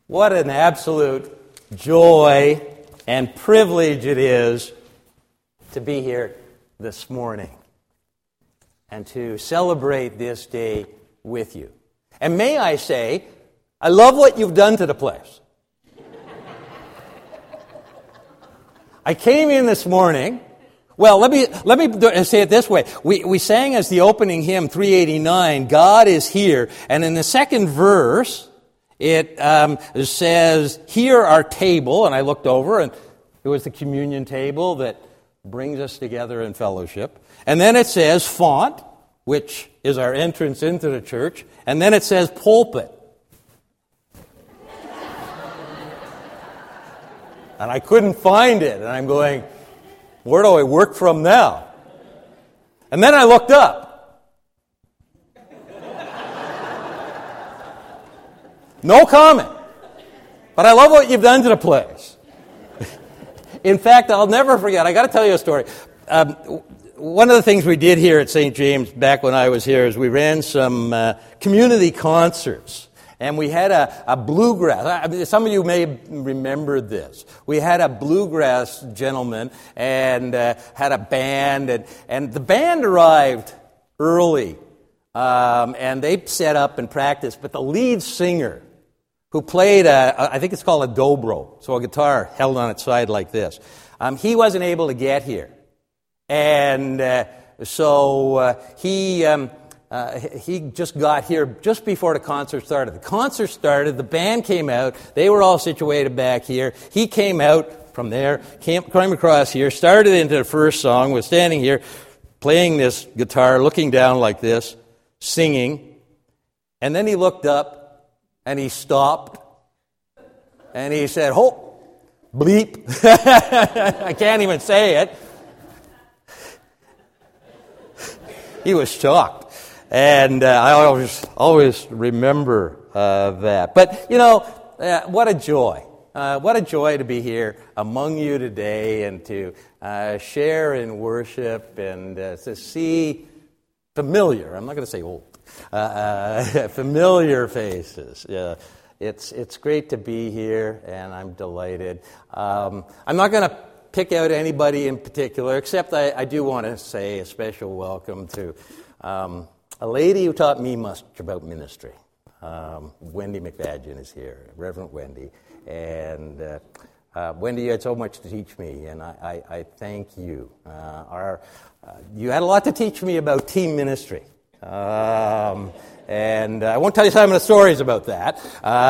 What an absolute joy and privilege it is to be here this morning and to celebrate this day with you. And may I say, I love what you've done to the place. I came in this morning. Well, let me say it this way. We sang as the opening hymn, 389, God is here. And in the second verse, it says, here our table. And I looked over, and it was the communion table that brings us together in fellowship. And then it says font, which is our entrance into the church. And then it says pulpit. And I couldn't find it. And I'm going, where do I work from now? And then I looked up. No comment. But I love what you've done to the place. In fact, I'll never forget. I got to tell you a story. One of the things we did here at St. James back when I was here is we ran some community concerts. And we had a bluegrass. Some of you may remember this. We had a bluegrass gentleman and had a band. And the band arrived early. And they set up and practiced. But the lead singer, who played, I think it's called a dobro, so a guitar held on its side like this, he wasn't able to get here. And so he just got here just before the concert started. The concert started, the band came out, they were all situated back here. He came out from there, came across here, started into the first song, was standing here, playing this guitar, looking down like this, singing. And then he looked up, and he stopped, and he said, "Oh, bleep." I can't even say it. He was shocked. And I always remember that. But, you know, what a joy. What a joy to be here among you today and to share in worship and to see familiar, I'm not going to say old, familiar faces. Yeah, it's great to be here, and I'm delighted. I'm not going to pick out anybody in particular, except I do want to say a special welcome to a lady who taught me much about ministry. Wendy McFadgen is here, Reverend Wendy. And Wendy, you had so much to teach me, and I thank you. You had a lot to teach me about team ministry. And I won't tell you some of the stories about that.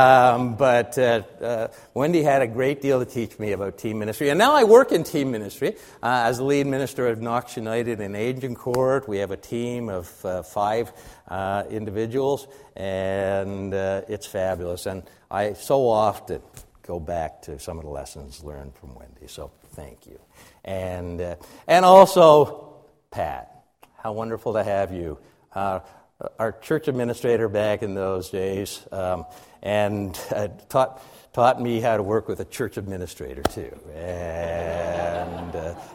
But Wendy had a great deal to teach me about team ministry. And now I work in team ministry as the lead minister of Knox United in Agincourt. We have a team of 5 individuals, and it's fabulous. And I so often go back to some of the lessons learned from Wendy. So thank you. And also, Pat, how wonderful to have you. Our church administrator back in those days, and taught me how to work with a church administrator too, and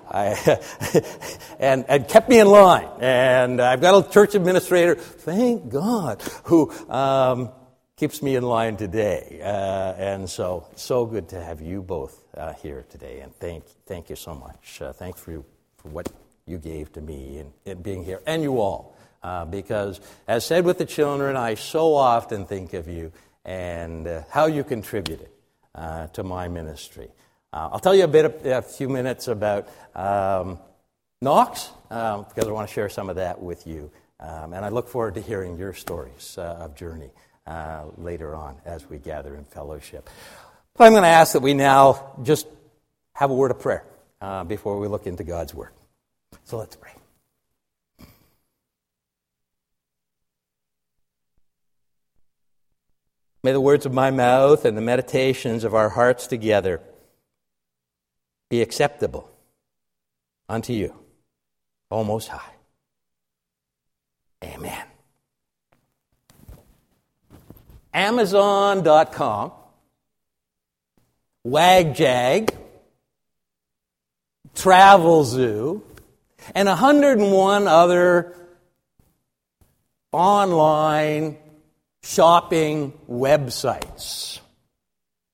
and kept me in line. And I've got a church administrator, thank God, who keeps me in line today. And so good to have you both here today. And thank you so much. Thanks for what you gave to me and being here, and you all. Because, as said with the children, I so often think of you and how you contributed to my ministry. I'll tell you a few minutes about Knox, because I want to share some of that with you. And I look forward to hearing your stories of journey later on as we gather in fellowship. But I'm going to ask that we now just have a word of prayer before we look into God's Word. So let's pray. May the words of my mouth and the meditations of our hearts together be acceptable unto you, O Most High. Amen. Amazon.com, WagJag, Travelzoo, and 101 other online shopping websites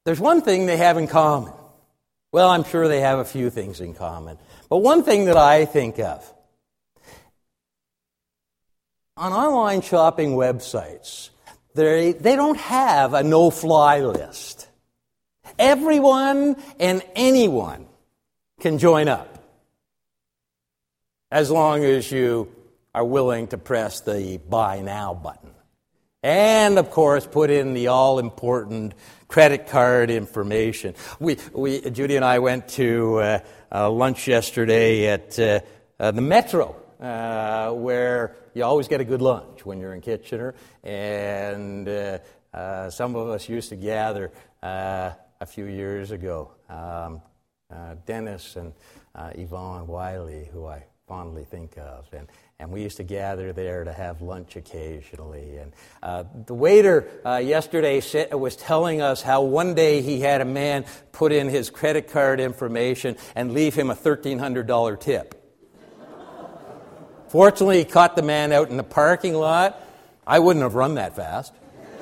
there's one thing they have in common. Well, I'm sure they have a few things in common. But one thing that I think of, on online shopping websites, they don't have a no-fly list. Everyone and anyone can join up, as long as you are willing to press the Buy Now button. And, of course, put in the all-important credit card information. Judy and I went to lunch yesterday at the Metro, where you always get a good lunch when you're in Kitchener. And some of us used to gather a few years ago. Dennis and Yvonne Wiley, who I fondly think of, and we used to gather there to have lunch occasionally. And the waiter yesterday was telling us how one day he had a man put in his credit card information and leave him a $1,300 tip. Fortunately, he caught the man out in the parking lot. I wouldn't have run that fast.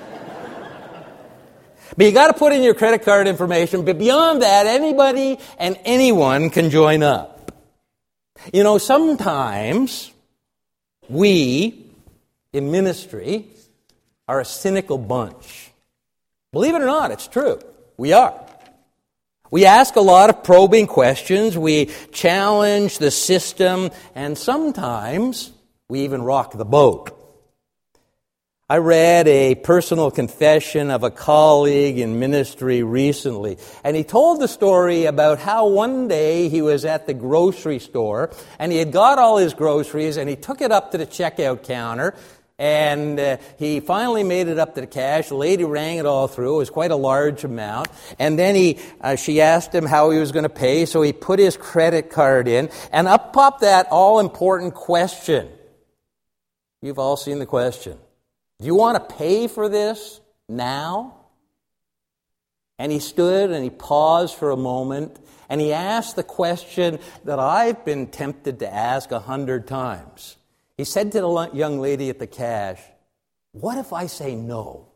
But you got to put in your credit card information. But beyond that, anybody and anyone can join up. You know, sometimes we, in ministry, are a cynical bunch. Believe it or not, it's true. We are. We ask a lot of probing questions. We challenge the system. And sometimes we even rock the boat. I read a personal confession of a colleague in ministry recently, and he told the story about how one day he was at the grocery store, and he had got all his groceries, and he took it up to the checkout counter, and he finally made it up to the cash. The lady rang it all through. It was quite a large amount. And then she asked him how he was going to pay, so he put his credit card in, and up popped that all-important question. You've all seen the question. Do you want to pay for this now? And he stood and he paused for a moment and he asked the question that I've been tempted to ask 100 times. He said to the young lady at the cash, "What if I say no?"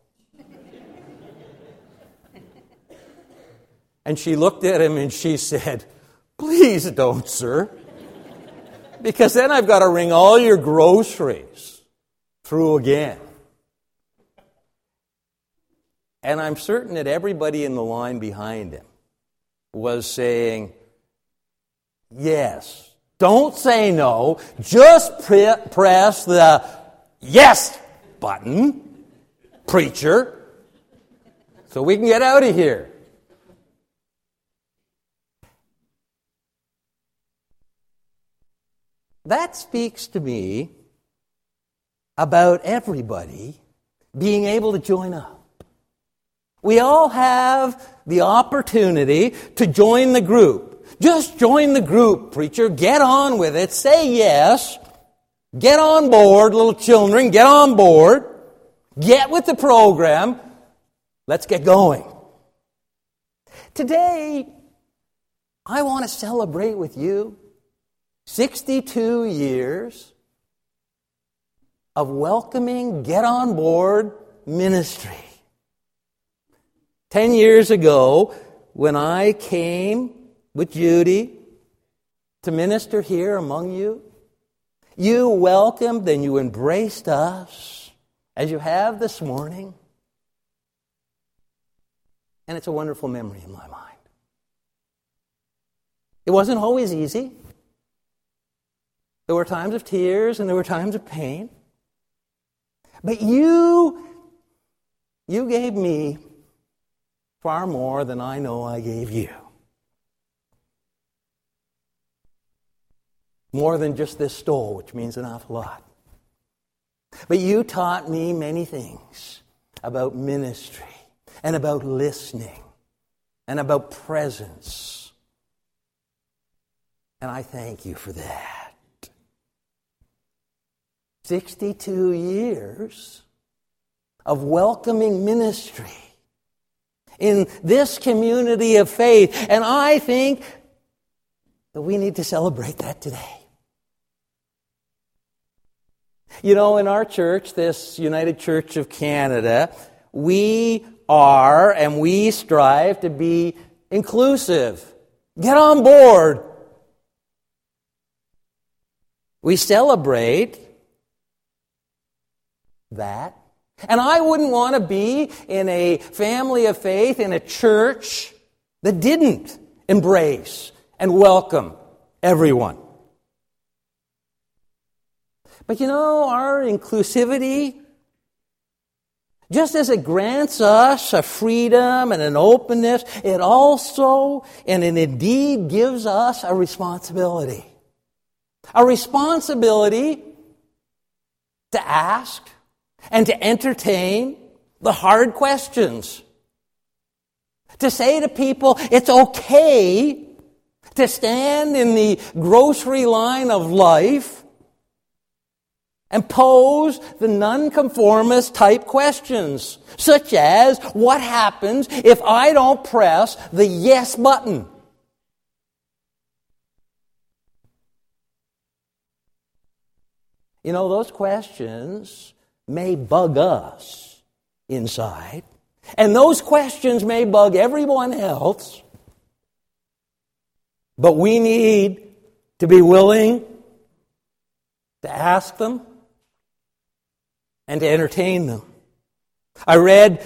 And she looked at him and she said, "Please don't, sir. Because then I've got to ring all your groceries through again." And I'm certain that everybody in the line behind him was saying, "Yes, don't say no, just press the yes button, preacher, so we can get out of here." That speaks to me about everybody being able to join up. We all have the opportunity to join the group. Just join the group, preacher. Get on with it. Say yes. Get on board, little children. Get on board. Get with the program. Let's get going. Today, I want to celebrate with you 62 years of welcoming, get on board ministry. 10 years ago, when I came with Judy to minister here among you, you welcomed and you embraced us as you have this morning. And it's a wonderful memory in my mind. It wasn't always easy. There were times of tears and there were times of pain. But you gave me far more than I know I gave you. More than just this stole, which means an awful lot. But you taught me many things about ministry and about listening and about presence. And I thank you for that. 62 years of welcoming ministry in this community of faith. And I think that we need to celebrate that today. You know, in our church, this United Church of Canada, we are and we strive to be inclusive. Get on board. We celebrate that. And I wouldn't want to be in a family of faith, in a church that didn't embrace and welcome everyone. But our inclusivity, just as it grants us a freedom and an openness, it also, and it indeed gives us a responsibility. A responsibility to ask and to entertain the hard questions. To say to people, it's okay to stand in the grocery line of life and pose the nonconformist type questions, such as, what happens if I don't press the yes button? Those questions may bug us inside, and those questions may bug everyone else, but we need to be willing to ask them and to entertain them. I read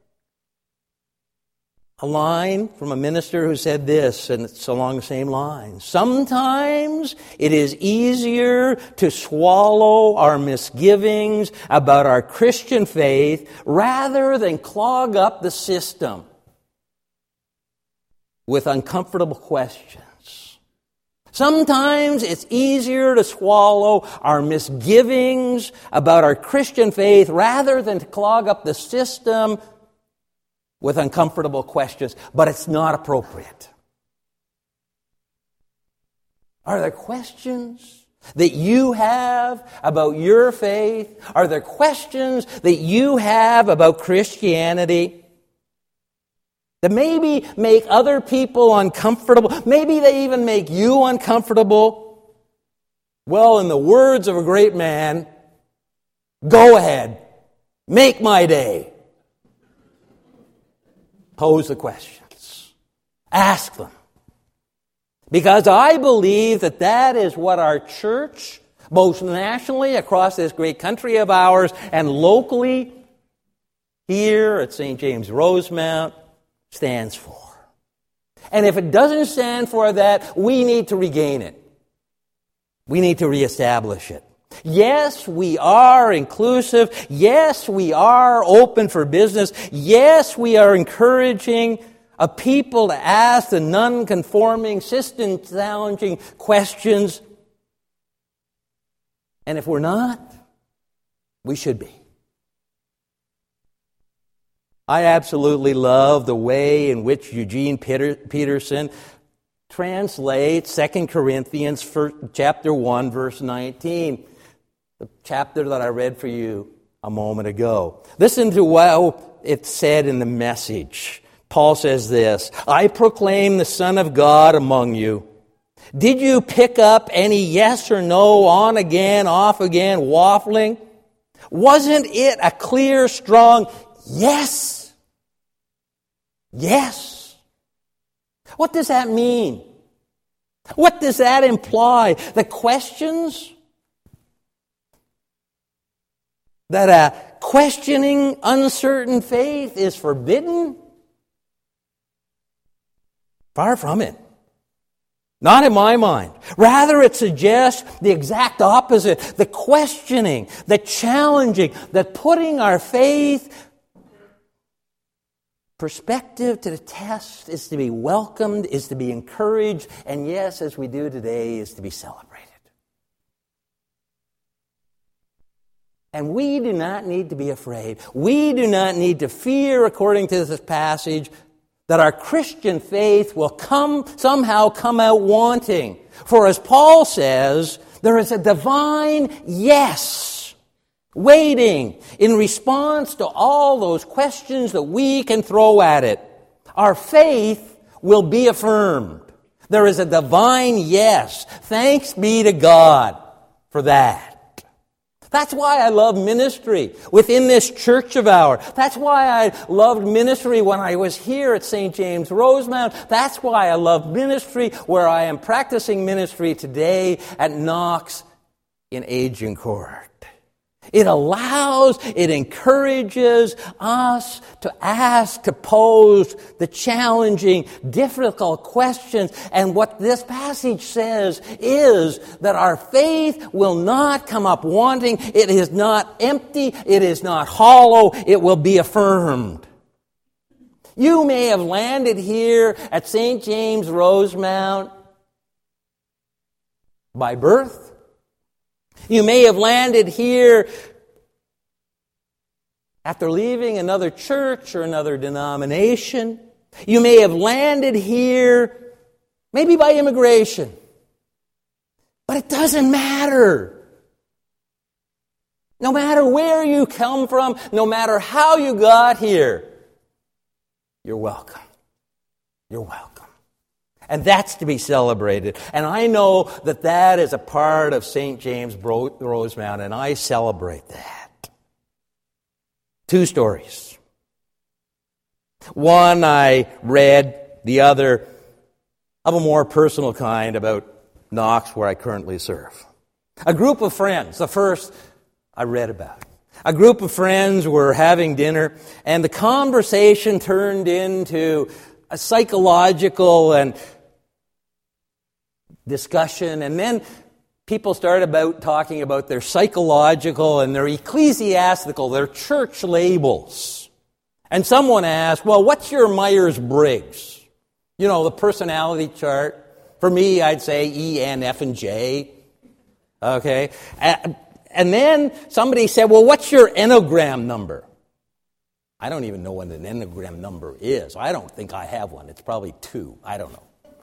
a line from a minister who said this, and it's along the same lines. Sometimes it is easier to swallow our misgivings about our Christian faith rather than clog up the system with uncomfortable questions. Sometimes it's easier to swallow our misgivings about our Christian faith rather than to clog up the system with uncomfortable questions, but it's not appropriate. Are there questions that you have about your faith? Are there questions that you have about Christianity that maybe make other people uncomfortable? Maybe they even make you uncomfortable? Well, in the words of a great man, go ahead, make my day. Pose the questions. Ask them. Because I believe that is what our church, both nationally across this great country of ours and locally here at St. James Rosemount, stands for. And if it doesn't stand for that, we need to regain it. We need to reestablish it. Yes, we are inclusive. Yes, we are open for business. Yes, we are encouraging a people to ask the non-conforming, system-challenging questions. And if we're not, we should be. I absolutely love the way in which Eugene Peterson translates 2 Corinthians chapter 1, verse 19. The chapter that I read for you a moment ago. Listen to what it said in the Message. Paul says this, I proclaim the Son of God among you. Did you pick up any yes or no, on again, off again, waffling? Wasn't it a clear, strong yes? Yes. What does that mean? What does that imply? The questions that a questioning, uncertain faith is forbidden? Far from it. Not in my mind. Rather, it suggests the exact opposite. The questioning, the challenging, the putting our faith perspective to the test is to be welcomed, is to be encouraged, and yes, as we do today, is to be celebrated. And we do not need to be afraid. We do not need to fear, according to this passage, that our Christian faith will somehow come out wanting. For as Paul says, there is a divine yes waiting in response to all those questions that we can throw at it. Our faith will be affirmed. There is a divine yes. Thanks be to God for that. That's why I love ministry within this church of ours. That's why I loved ministry when I was here at St. James Rosemount. That's why I love ministry where I am practicing ministry today at Knox in Agincourt. It allows, it encourages us to ask, to pose the challenging, difficult questions. And what this passage says is that our faith will not come up wanting. It is not empty. It is not hollow. It will be affirmed. You may have landed here at St. James Rosemount by birth. You may have landed here after leaving another church or another denomination. You may have landed here maybe by immigration. But it doesn't matter. No matter where you come from, no matter how you got here, you're welcome. You're welcome. And that's to be celebrated. And I know that that is a part of St. James Rosemount, and I celebrate that. 2 stories. One I read, the other of a more personal kind about Knox, where I currently serve. A group of friends, the first I read about. A group of friends were having dinner, and the conversation turned into a psychological and discussion, and then people started talking about their psychological and their ecclesiastical, their church labels. And someone asked, well, what's your Myers-Briggs? You know, the personality chart. For me, I'd say E, N, F, and J. Okay? And then somebody said, well, what's your Enneagram number? I don't even know what an Enneagram number is. I don't think I have one. It's probably 2. I don't know.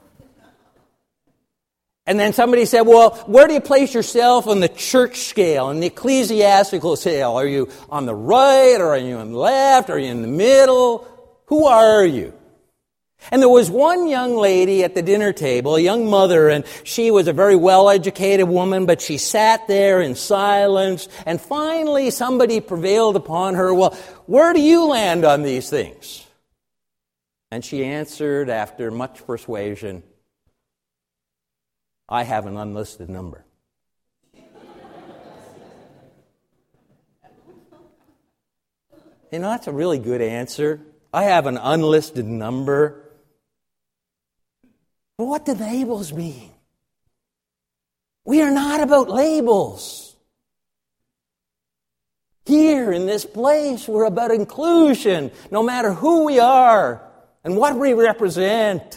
And then somebody said, well, where do you place yourself on the church scale, on the ecclesiastical scale? Are you on the right, or are you on the left, or are you in the middle? Who are you? And there was one young lady at the dinner table, a young mother, and she was a very well-educated woman, but she sat there in silence, and finally somebody prevailed upon her, well, where do you land on these things? And she answered, after much persuasion, I have an unlisted number. You know, that's a really good answer. I have an unlisted number. But what do labels mean? We are not about labels. Here in this place, we're about inclusion, no matter who we are and what we represent.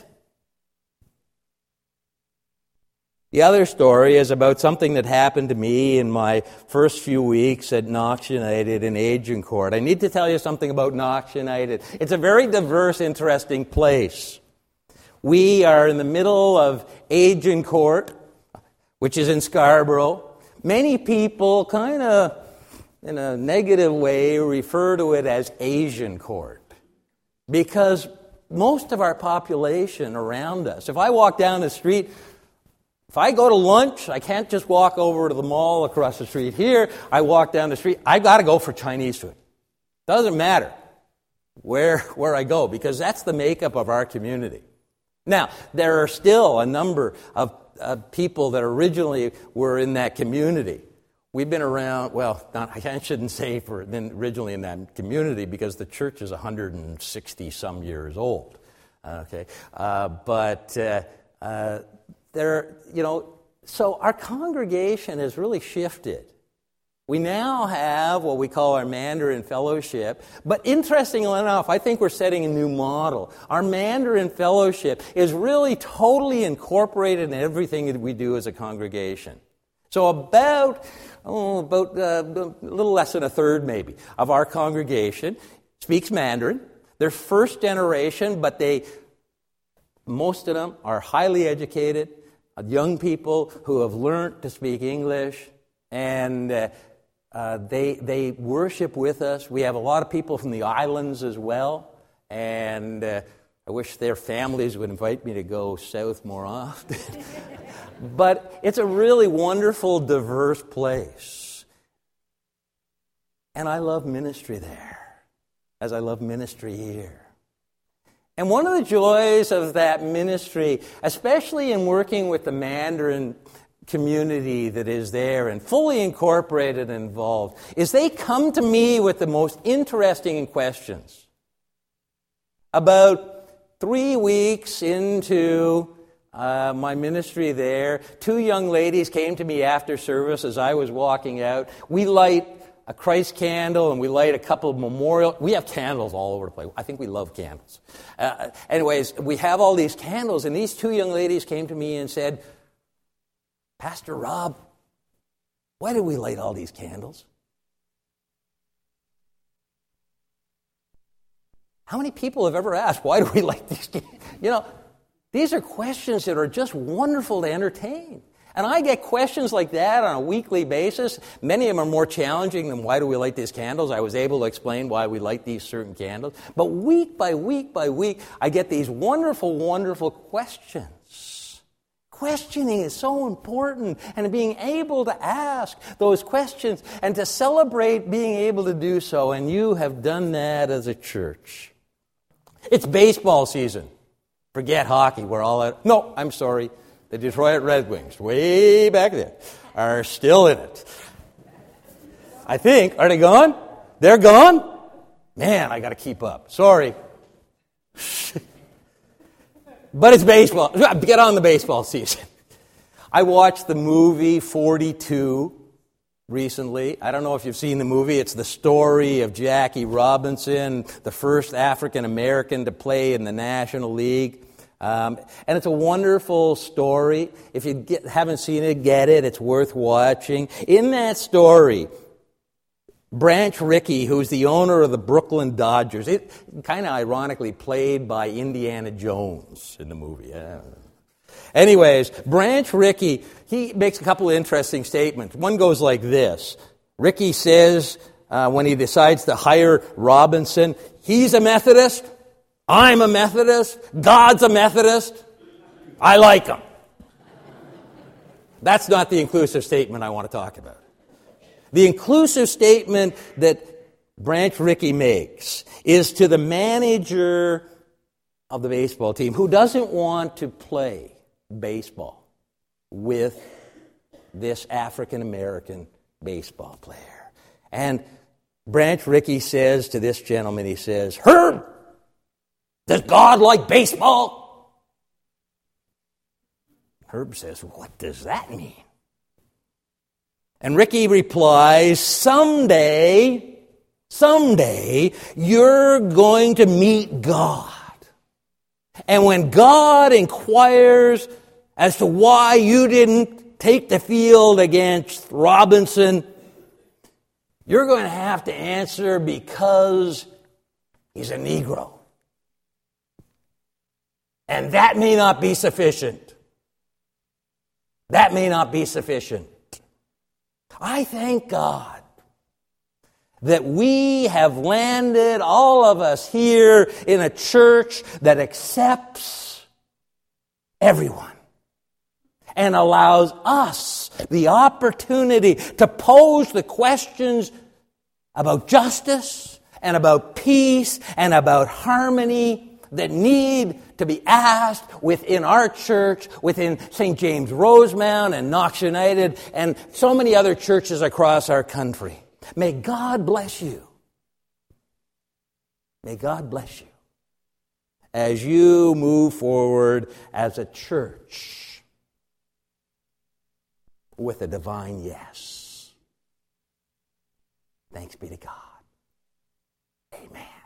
The other story is about something that happened to me in my first few weeks at Knox United in Agincourt. I need to tell you something about Knox United. It's a very diverse, interesting place. We are in the middle of Agincourt, which is in Scarborough. Many people, kind of in a negative way, refer to it as Asian Court, because most of our population around us, if I walk down the street, if I go to lunch, I can't just walk over to the mall across the street here. I walk down the street. I got to go for Chinese food. Doesn't matter where I go, because that's the makeup of our community. Now, there are still a number of people that originally were in that community. We've been around, well, I shouldn't say originally in that community, because the church is 160-some years old. Okay, so our congregation has really shifted. We now have what we call our Mandarin Fellowship, but interestingly enough, I think we're setting a new model. Our Mandarin Fellowship is really totally incorporated in everything that we do as a congregation. So about a little less than a third, maybe, of our congregation speaks Mandarin. They're first generation, but most of them are highly educated, young people who have learned to speak English, and they worship with us. We have a lot of people from the islands as well, and I wish their families would invite me to go south more often. But it's a really wonderful, diverse place. And I love ministry there, as I love ministry here. And one of the joys of that ministry, especially in working with the Mandarin community that is there and fully incorporated and involved, is they come to me with the most interesting questions. About 3 weeks into my ministry there, 2 young ladies came to me after service as I was walking out. We light a Christ candle, and we light a couple of memorial. We have candles all over the place. I think we love candles. Anyways, we have all these candles, and these 2 young ladies came to me and said, Pastor Rob, why do we light all these candles? How many people have ever asked, why do we light these candles? These are questions that are just wonderful to entertain. And I get questions like that on a weekly basis. Many of them are more challenging than why do we light these candles. I was able to explain why we light these certain candles. But week by week by week, I get these wonderful, wonderful questions. Questioning is so important, and being able to ask those questions and to celebrate being able to do so. And you have done that as a church. It's baseball season. Forget hockey. We're all out. No, I'm sorry. The Detroit Red Wings, way back there, are still in it. I think. Are they gone? They're gone? Man, I got to keep up. Sorry. But it's baseball. Get on the baseball season. I watched the movie 42 recently. I don't know if you've seen the movie. It's the story of Jackie Robinson, the first African American to play in the National League. And it's a wonderful story. If you haven't seen it, get it. It's worth watching. In that story, Branch Rickey, who's the owner of the Brooklyn Dodgers, it kind of ironically played by Indiana Jones in the movie. Anyways, Branch Rickey, he makes a couple of interesting statements. One goes like this. Rickey says, when he decides to hire Robinson, he's a Methodist. I'm a Methodist. God's a Methodist. I like him. That's not the inclusive statement I want to talk about. The inclusive statement that Branch Rickey makes is to the manager of the baseball team who doesn't want to play baseball with this African American baseball player. And Branch Rickey says to this gentleman, he says, Herb, does God like baseball? Herb says, what does that mean? And Rickey replies, someday, you're going to meet God. And when God inquires as to why you didn't take the field against Robinson, you're going to have to answer because he's a Negro. And that may not be sufficient. That may not be sufficient. I thank God that we have landed, all of us here, in a church that accepts everyone and allows us the opportunity to pose the questions about justice and about peace and about harmony that need to be asked within our church, within St. James Rosemount and Knox United and so many other churches across our country. May God bless you. May God bless you as you move forward as a church with a divine yes. Thanks be to God. Amen.